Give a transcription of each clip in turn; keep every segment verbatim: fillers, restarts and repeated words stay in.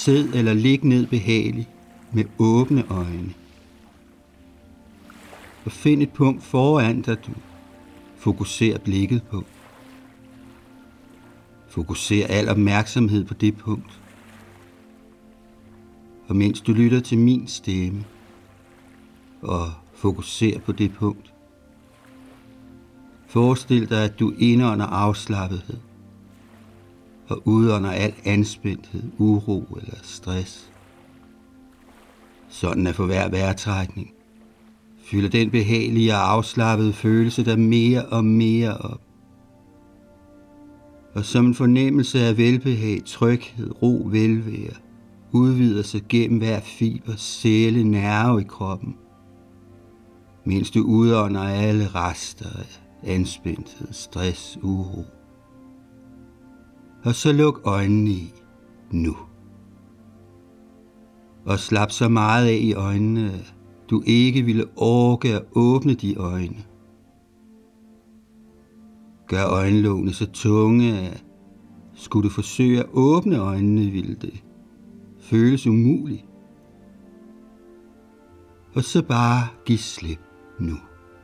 Sid eller lig ned behageligt med åbne øjne. Og find et punkt foran dig, du fokuserer blikket på. Fokuser al opmærksomhed på det punkt. Og mens du lytter til min stemme og fokuser på det punkt, forestil dig, at du indånder afslappethed og udånder al anspændthed, uro eller stress. Sådan at for hver vejrtrækning fylder den behagelige og afslappede følelse der mere og mere op. Og som en fornemmelse af velbehag, tryghed, ro, velvære, udvider sig gennem hver fiber, celle, nerve i kroppen, mens du udånder alle rester af anspændthed, stress, uro. Og så luk øjnene i nu. Og slap så meget af i øjnene, at du ikke ville orke at åbne de øjne. Gør øjenlågene så tunge, at skulle du forsøge at åbne øjnene, ville det føles umuligt. Og så bare giv slip nu.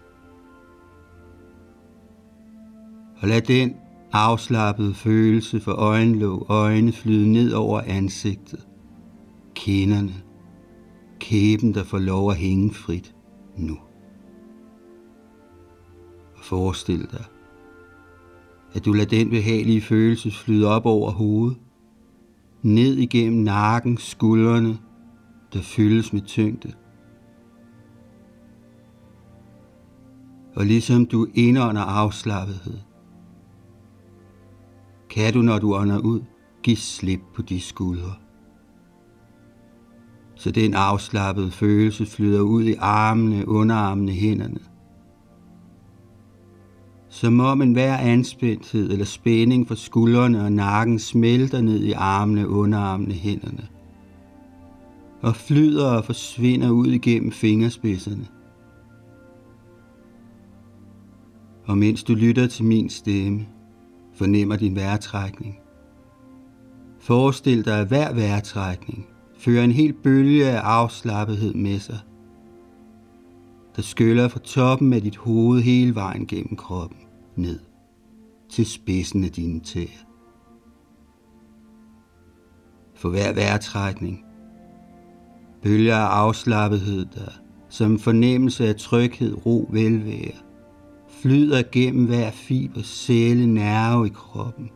Og lad den afslappede følelse for øjenlåg og øjne flyde ned over ansigtet, kinderne, kæben, der får lov at hænge frit nu. Og forestil dig, at du lader den behagelige følelse flyde op over hovedet, ned igennem nakken, skuldrene, der fyldes med tyngde. Og ligesom du indånder afslappethed, kan du, når du ånder ud, give slip på de skuldre. Så den afslappede følelse flyder ud i armene, underarmene, hænderne. Som om enhver anspændthed eller spænding fra skuldrene og nakken smelter ned i armene, underarmene, hænderne. Og flyder og forsvinder ud igennem fingerspidserne. Og mens du lytter til min stemme, fornemmer din vejrtrækning. Forestil dig, at hver vejrtrækning fører en hel bølge af afslappethed med sig, der skyller fra toppen af dit hoved hele vejen gennem kroppen, ned til spidsen af dine tæer. For hver vejrtrækning bølger af afslappethed, der som en fornemmelse af tryghed, ro, velvære, flyder gennem hver fiber, celle, nerve i kroppen.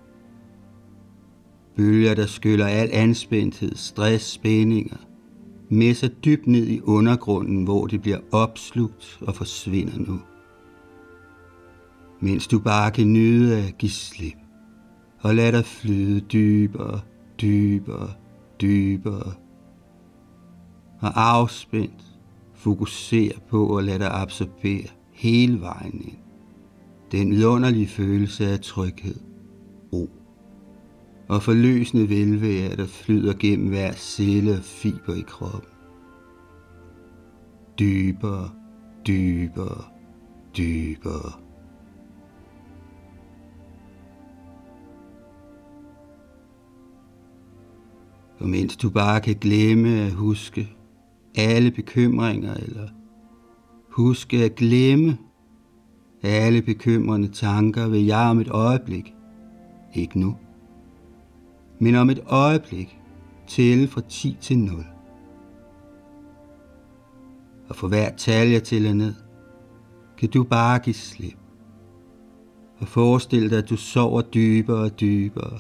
Bølger, der skyller al anspændthed, stress, spændinger med sig dybt ned i undergrunden, hvor det bliver opslugt og forsvinder nu. Mens du bare kan nyde at give slip og lade dig flyde dybere, dybere, dybere. Og afspændt fokuser på at lade dig absorbere hele vejen ind. Den vidunderlige følelse af tryghed, ro og forløsende velvære, der flyder gennem hver celle og fiber i kroppen. Dybere, dybere, dybere. Og mens du bare kan glemme at huske alle bekymringer, eller huske at glemme alle bekymrende tanker, vil jeg om et øjeblik, ikke nu, men om et øjeblik, tælle fra ti til nul. Og for hver tal jeg tæller ned, kan du bare give slip. Og forestil dig, at du sover dybere og dybere.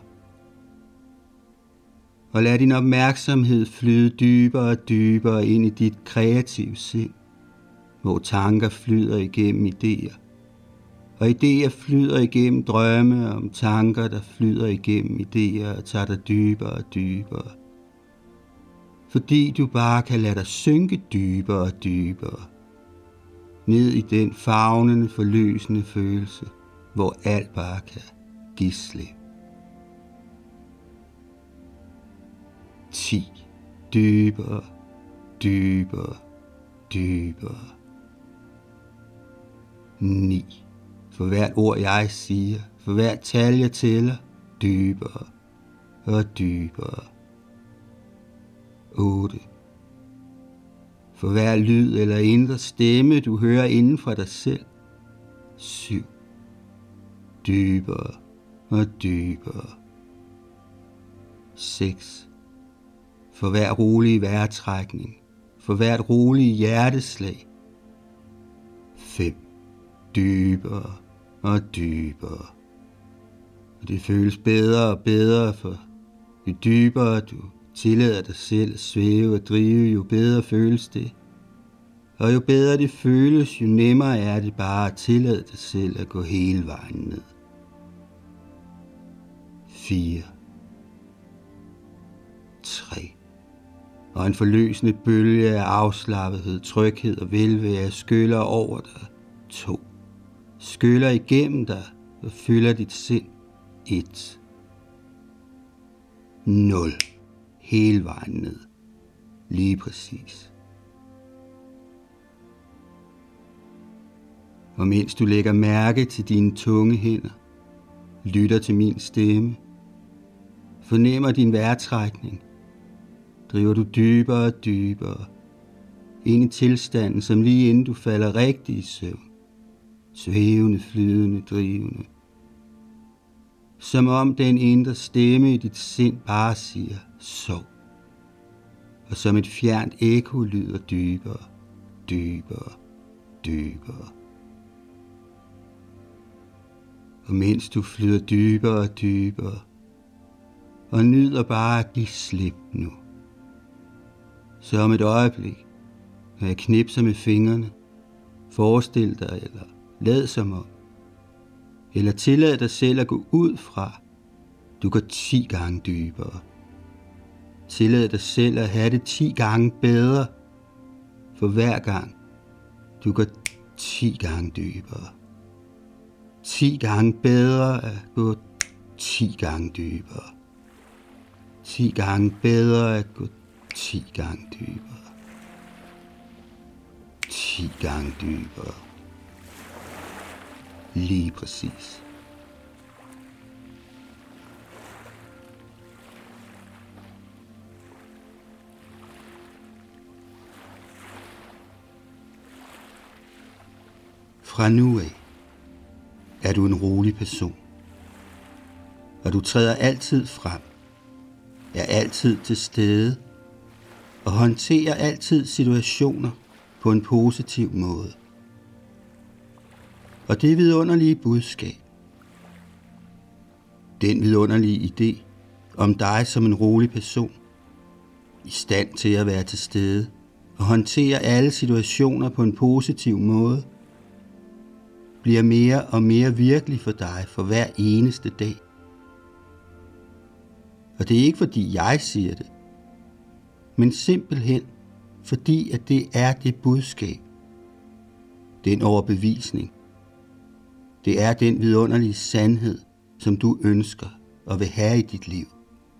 Og lad din opmærksomhed flyde dybere og dybere ind i dit kreative sind, hvor tanker flyder igennem idéer. Og idéer flyder igennem drømme om tanker, der flyder igennem idéer og tager dig dybere og dybere. Fordi du bare kan lade dig synke dybere og dybere. Ned i den favnende, forløsende følelse, hvor alt bare kan give slip. ti. Dybere, dybere, dybere. ni. For hvert ord jeg siger, for hvert tal jeg tæller, dybere og dybere. otte. For hver lyd eller indre stemme, du hører inden for dig selv. syv. Dybere og dybere. seks. For hver rolig vejrtrækning, for hvert roligt hjerteslag. fem. Dybere og dybere. Og det føles bedre og bedre, for jo dybere du tillader dig selv at svæve og drive, jo bedre føles det. Og jo bedre det føles, jo nemmere er det bare at tillade dig selv at gå hele vejen ned. fire. tre. Og en forløsende bølge af afslappethed, tryghed og velvære skyller over dig. to. Skyller igennem dig og fylder dit sind. et. nul. Hele vejen ned. Lige præcis. Og mens du lægger mærke til dine tunge hænder, lytter til min stemme, fornemmer din vejrtrækning, driver du dybere og dybere ind i tilstanden, som lige inden du falder rigtig i søvn, svævende, flydende, drivende. Som om den indre stemme i dit sind bare siger, sov. Og som et fjernt ekko lyder dybere, dybere, dybere. Og mens du flyder dybere og dybere, og nyder bare at give slip nu. Så om et øjeblik, når jeg knipser med fingrene, forestil dig eller lad som om, eller tillad dig selv at gå ud fra, du går ti gange dybere. Tillad dig selv at have det ti gange bedre, for hver gang du går ti gange dybere. ti gange bedre at gå ti gange dybere. ti gange bedre at gå ti gange dybere. ti gange dybere. Lige præcis. Fra nu af er du en rolig person, og du træder altid frem, er altid til stede og håndterer altid situationer på en positiv måde. Og det vidunderlige budskab, den vidunderlige idé om dig som en rolig person, i stand til at være til stede og håndtere alle situationer på en positiv måde, bliver mere og mere virkelig for dig for hver eneste dag. Og det er ikke fordi jeg siger det, men simpelthen fordi at det er det budskab, den overbevisning, det er den vidunderlige sandhed, som du ønsker og vil have i dit liv.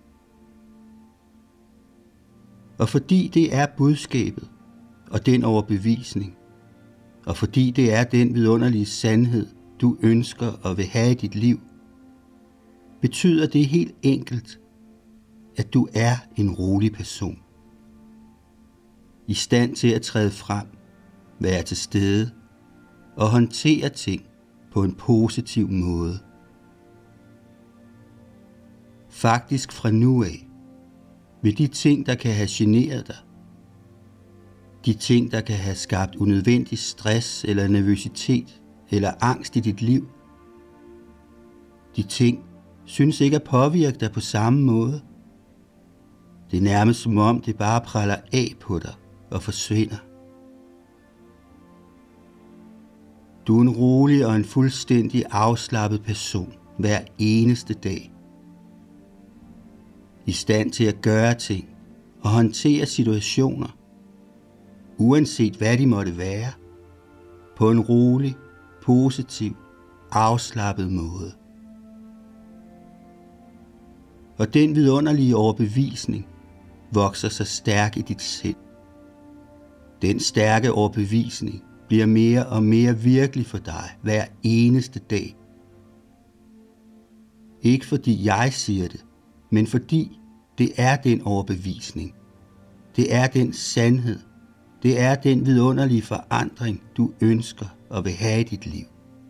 Og fordi det er budskabet og den overbevisning, og fordi det er den vidunderlige sandhed, du ønsker og vil have i dit liv, betyder det helt enkelt, at du er en rolig person. I stand til at træde frem, være til stede og håndtere ting på en positiv måde. Faktisk fra nu af vil de ting, der kan have generet dig, de ting, der kan have skabt unødvendig stress eller nervøsitet eller angst i dit liv, de ting synes ikke at påvirke dig på samme måde. Det er nærmest som om det bare praller af på dig og forsvinder. Du er en rolig og en fuldstændig afslappet person hver eneste dag. I stand til at gøre ting og håndtere situationer, uanset hvad de måtte være, på en rolig, positiv, afslappet måde. Og den vidunderlige overbevisning vokser sig stærk i dit sind. Den stærke overbevisning bliver mere og mere virkelig for dig hver eneste dag. Ikke fordi jeg siger det, men fordi det er den overbevisning, Det er den sandhed. Det er den vidunderlige forandring, du ønsker og vil have i dit liv.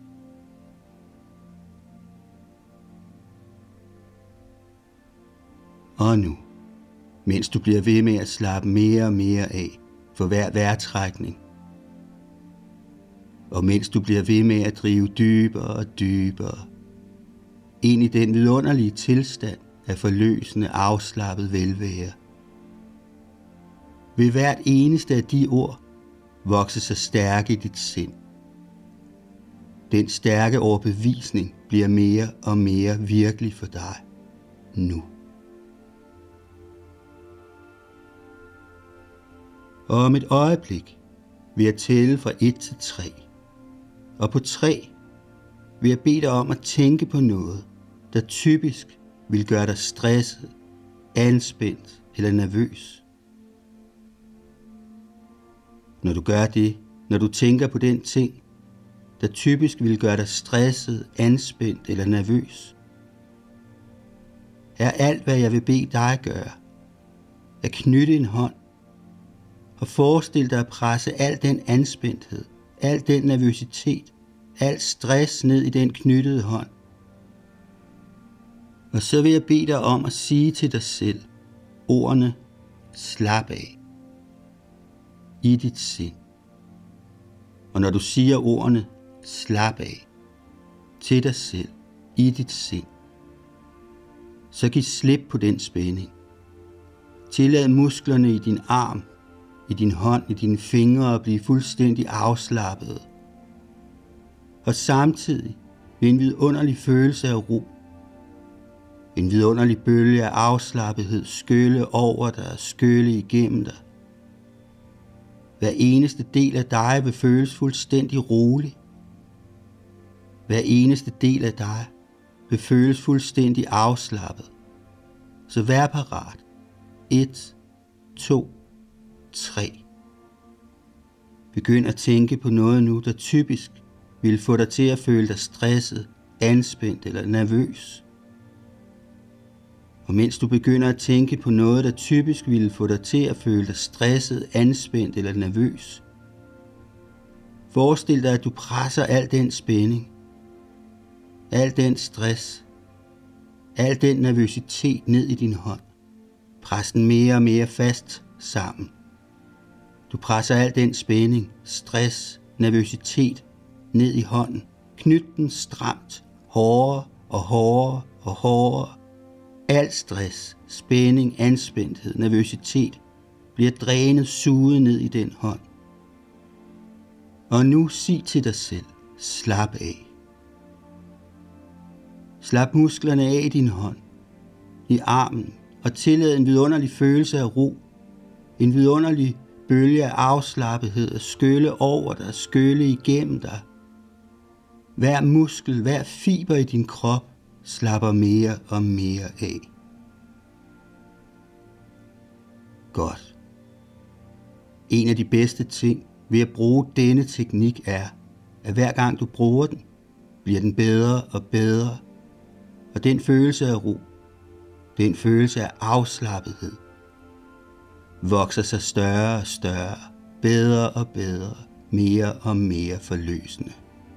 Og nu, mens du bliver ved med at slappe mere og mere af for hver vejrtrækning, og mens du bliver ved med at drive dybere og dybere ind i den vidunderlige tilstand af forløsende, afslappet velvære, vil hvert eneste af de ord vokse sig stærke i dit sind. Den stærke overbevisning bliver mere og mere virkelig for dig nu. Og om et øjeblik vil jeg tælle fra et til tre. Og på tre vil jeg bede dig om at tænke på noget, der typisk vil gøre dig stresset, anspændt eller nervøs. Når du gør det, når du tænker på den ting, der typisk vil gøre dig stresset, anspændt eller nervøs, er alt, hvad jeg vil bede dig gøre, at knytte en hånd og forestil dig at presse al den anspændthed, al den nervøsitet, al stress ned i den knyttede hånd. Og så vil jeg bede dig om at sige til dig selv ordene slap af i dit sind. Og når du siger ordene slap af til dig selv i dit sind, så giv slip på den spænding. Tillad musklerne i din arm, i din hånd, i dine fingre at blive fuldstændig afslappede. Og samtidig vil en vidunderlig følelse af ro, en vidunderlig bølge af afslappethed skylle over dig og skylle igennem dig. Hver eneste del af dig vil føles fuldstændig rolig. Hver eneste del af dig vil føles fuldstændig afslappet. Så vær parat. Et, to, tre. Begynd at tænke på noget nu, der typisk vil få dig til at føle dig stresset, anspændt eller nervøs. Og mens du begynder at tænke på noget, der typisk vil få dig til at føle dig stresset, anspændt eller nervøs, forestil dig, at du presser al den spænding, al den stress, al den nervøsitet ned i din hånd. Pres den mere og mere fast sammen. Du presser al den spænding, stress, nervøsitet ned i hånden. Knyt den stramt, hårdere og hårdere og hårdere. Al stress, spænding, anspændthed, nervøsitet bliver drænet, suget ned i den hånd. Og nu sig til dig selv, slap af. Slap musklerne af i din hånd, i armen, og tillad en vidunderlig følelse af ro, en vidunderlig bølge af afslappethed at skylle over dig, skylle igennem dig. Hver muskel, hver fiber i din krop slapper mere og mere af. Godt. En af de bedste ting ved at bruge denne teknik er, at hver gang du bruger den, bliver den bedre og bedre, og den følelse af ro, den følelse af afslappethed, vokser sig større og større, bedre og bedre, mere og mere forløsende.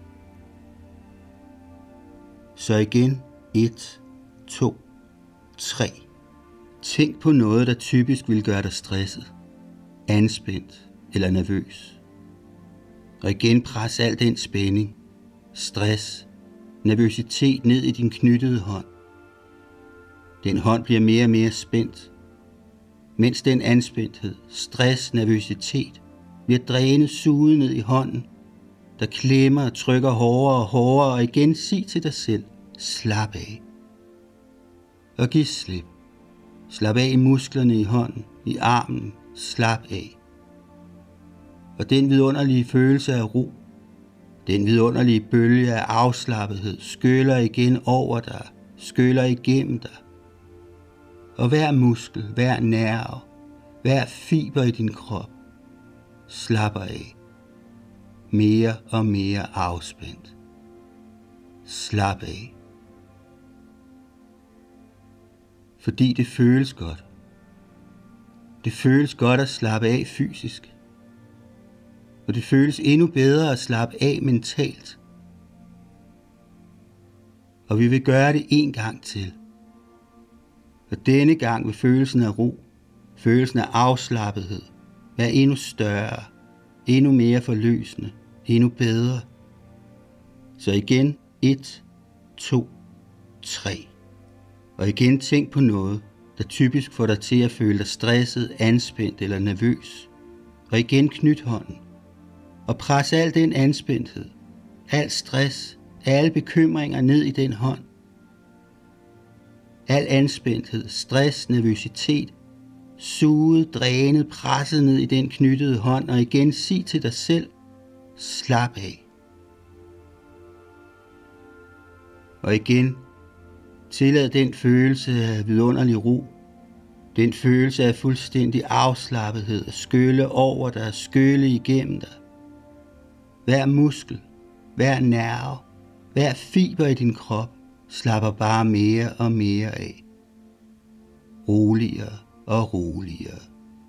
Så igen, et, to, tre. Tænk på noget, der typisk vil gøre dig stresset, anspændt eller nervøs. Og igen pres al den spænding, stress, nervøsitet ned i din knyttede hånd. Den hånd bliver mere og mere spændt, mens den anspændthed, stress, nervøsitet bliver drænet, suget ned i hånden, der klemmer og trykker hårdere og hårdere, og igen sig til dig selv, slap af. Og giv slip. Slap af i musklerne i hånden, i armen, slap af. Og den vidunderlige følelse af ro, den vidunderlige bølge af afslappethed skyller igen over dig, skyller igennem dig. Og hver muskel, hver nerve, hver fiber i din krop slapper af. Mere og mere afspændt. Slap af. Fordi det føles godt. Det føles godt at slappe af fysisk. Og det føles endnu bedre at slappe af mentalt. Og vi vil gøre det en gang til. Og denne gang vil følelsen af ro, følelsen af afslappethed, være endnu større, endnu mere forløsende, endnu bedre. Så igen, et, to, tre. Og igen tænk på noget, der typisk får dig til at føle dig stresset, anspændt eller nervøs. Og igen knyt hånden. Og pres al den anspændthed, al stress, alle bekymringer ned i den hånd. Al anspændthed, stress, nervøsitet, suget, drænet, presset ned i den knyttede hånd, og igen sig til dig selv, slap af. Og igen, tillad den følelse af vidunderlig ro, den følelse af fuldstændig afslappethed at skylle over dig, skylle igennem dig. Hver muskel, hver nerve, hver fiber i din krop slapper bare mere og mere af. Roligere og roligere.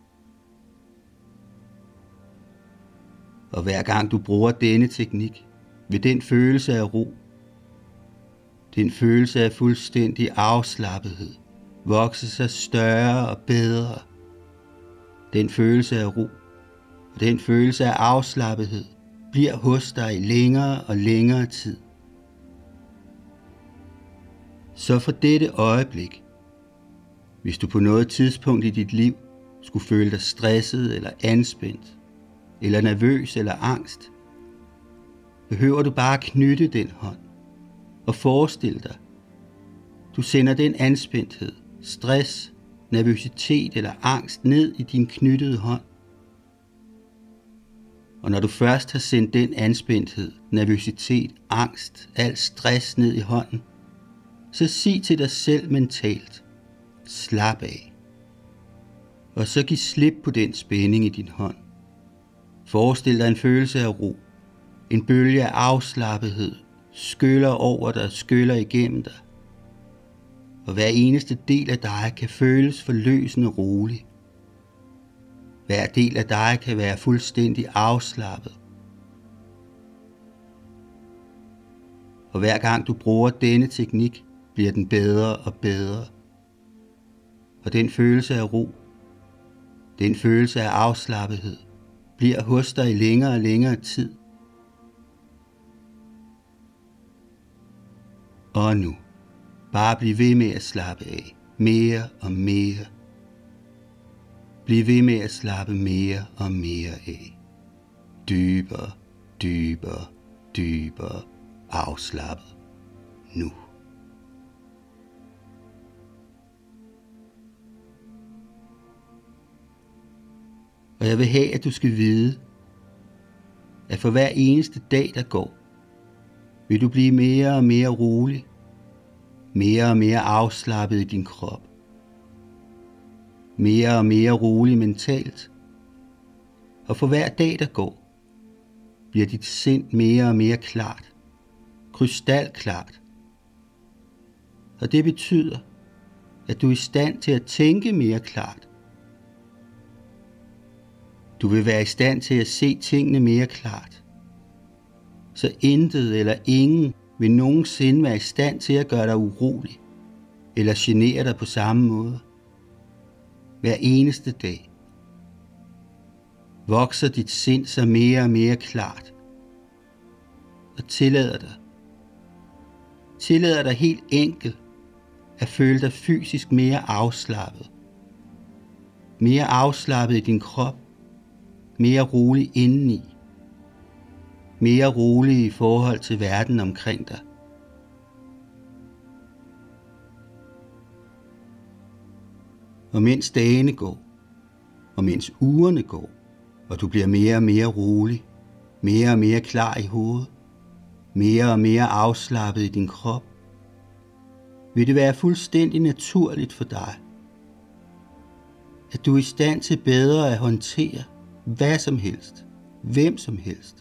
Og hver gang du bruger denne teknik, vil den følelse af ro, den følelse af fuldstændig afslappethed, vokse sig større og bedre. Den følelse af ro og den følelse af afslappethed bliver hos dig i længere og længere tid. Så fra dette øjeblik, hvis du på noget tidspunkt i dit liv skulle føle dig stresset eller anspændt, eller nervøs eller angst, behøver du bare at knytte den hånd og forestille dig, du sender den anspændthed, stress, nervøsitet eller angst ned i din knyttede hånd. Og når du først har sendt den anspændthed, nervøsitet, angst, al stress ned i hånden, så sig til dig selv mentalt, slap af. Og så giv slip på den spænding i din hånd. Forestil dig en følelse af ro, en bølge af afslappethed, skyller over dig, skyller igennem dig. Og hver eneste del af dig kan føles forløsende rolig. Hver del af dig kan være fuldstændig afslappet. Og hver gang du bruger denne teknik, bliver den bedre og bedre. Og den følelse af ro, den følelse af afslappethed, bliver hos dig i længere og længere tid. Og nu, bare bliv ved med at slappe af, mere og mere. Bliv ved med at slappe mere og mere af. Dybere, dybere, dybere afslappet nu. Og jeg vil have, at du skal vide, at for hver eneste dag, der går, vil du blive mere og mere rolig, mere og mere afslappet i din krop, mere og mere rolig mentalt. Og for hver dag, der går, bliver dit sind mere og mere klart, krystalklart. Og det betyder, at du er i stand til at tænke mere klart. Du vil være i stand til at se tingene mere klart. Så intet eller ingen vil nogensinde være i stand til at gøre dig urolig eller genere dig på samme måde. Hver eneste dag vokser dit sind sig mere og mere klart og tillader dig, tillader dig helt enkelt at føle dig fysisk mere afslappet. Mere afslappet i din krop, mere rolig indeni, mere rolig i forhold til verden omkring dig. Og mens dagene går, og mens ugerne går, og du bliver mere og mere rolig, mere og mere klar i hovedet, mere og mere afslappet i din krop, vil det være fuldstændig naturligt for dig, at du er i stand til bedre at håndtere hvad som helst, hvem som helst.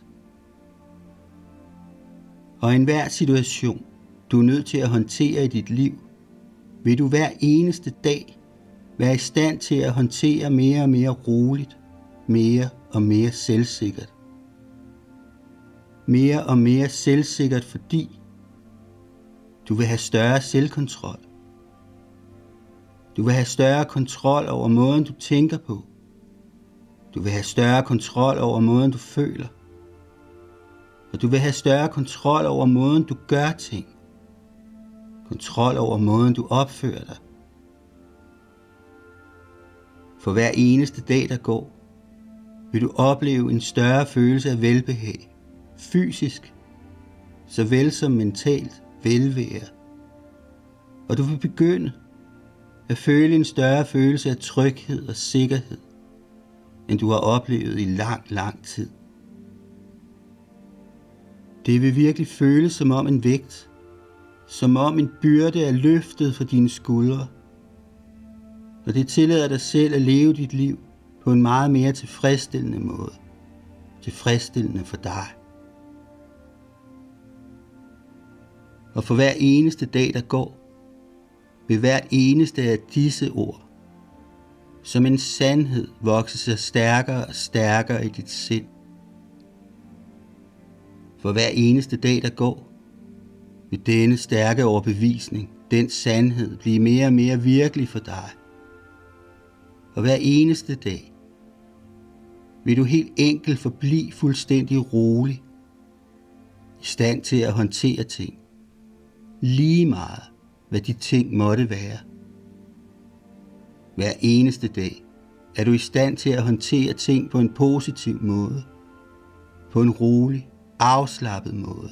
Og i enhver situation, du er nødt til at håndtere i dit liv, vil du hver eneste dag Vær i stand til at håndtere mere og mere roligt, mere og mere selvsikkert. Mere og mere selvsikkert, fordi du vil have større selvkontrol. Du vil have større kontrol over måden, du tænker på. Du vil have større kontrol over måden, du føler. Og du vil have større kontrol over måden, du gør ting. Kontrol over måden, du opfører dig. For hver eneste dag, der går, vil du opleve en større følelse af velbehag, fysisk, såvel som mentalt velvære. Og du vil begynde at føle en større følelse af tryghed og sikkerhed, end du har oplevet i lang, lang tid. Det vil virkelig føles som om en vægt, som om en byrde er løftet fra dine skuldre, og det tillader dig selv at leve dit liv på en meget mere tilfredsstillende måde. Tilfredsstillende for dig. Og for hver eneste dag, der går, vil hvert eneste af disse ord som en sandhed vokse sig stærkere og stærkere i dit sind. For hver eneste dag, der går, vil denne stærke overbevisning, den sandhed, blive mere og mere virkelig for dig. Og hver eneste dag vil du helt enkelt forblive fuldstændig rolig, i stand til at håndtere ting, lige meget hvad de ting måtte være. Hver eneste dag er du i stand til at håndtere ting på en positiv måde, på en rolig, afslappet måde.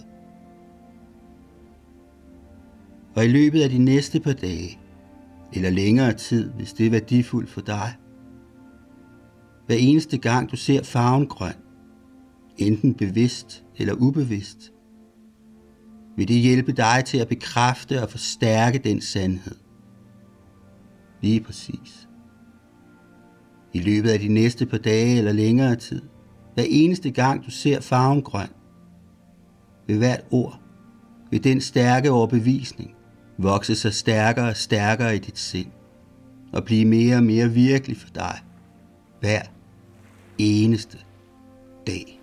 Og i løbet af de næste par dage, eller længere tid, hvis det er værdifuldt for dig, hver eneste gang du ser farven grøn, enten bevidst eller ubevidst, vil det hjælpe dig til at bekræfte og forstærke den sandhed. Lige præcis. I løbet af de næste par dage eller længere tid, hver eneste gang du ser farven grøn, ved hvert ord, vil den stærke overbevisning vokse sig stærkere og stærkere i dit sind, og blive mere og mere virkelig for dig, hver eneste dag.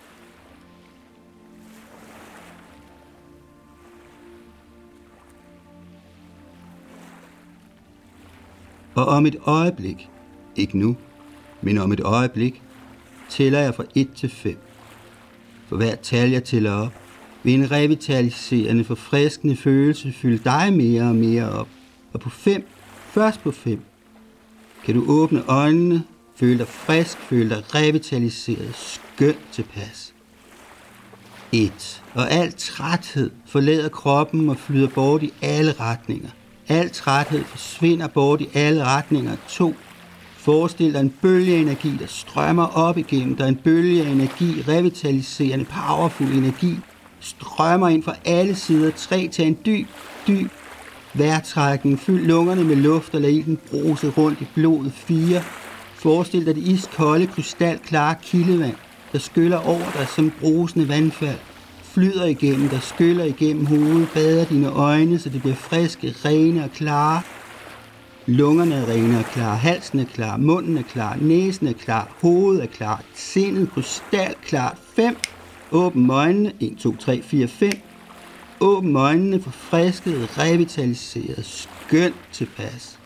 Og om et øjeblik, ikke nu, men om et øjeblik, tæller jeg fra et til fem. For hvert tal jeg tæller op, vil en revitaliserende, forfriskende følelse fylde dig mere og mere op. Og på fem, først på fem, kan du åbne øjnene, føle dig frisk, føle dig revitaliseret, skønt tilpas. et. Og al træthed forlader kroppen og flyder bort i alle retninger. Al træthed forsvinder bort i alle retninger. to. Forestil dig en bølge af energi, der strømmer op igennem dig. En bølge af energi, revitaliserende, powerful energi, strømmer ind fra alle sider. tre. Tag en dyb, dyb vejrtrækning. Fyld lungerne med luft og lad ilden bruse rundt i blodet. fire. Forestil dig det iskolde, krystalklare kildevand, der skyller over dig som brusende vandfald. Flyder igennem dig, skyller igennem hovedet, bader dine øjne, så det bliver friske, rene og klare. Lungerne er rene og klare, halsen er klar, munden er klar, næsen er klar, hovedet er klar, sindet krystalklart. fem. Åbn øjnene. en, to, tre, fire, fem. Åbn øjnene, forfrisket, revitaliseret, skønt tilpas.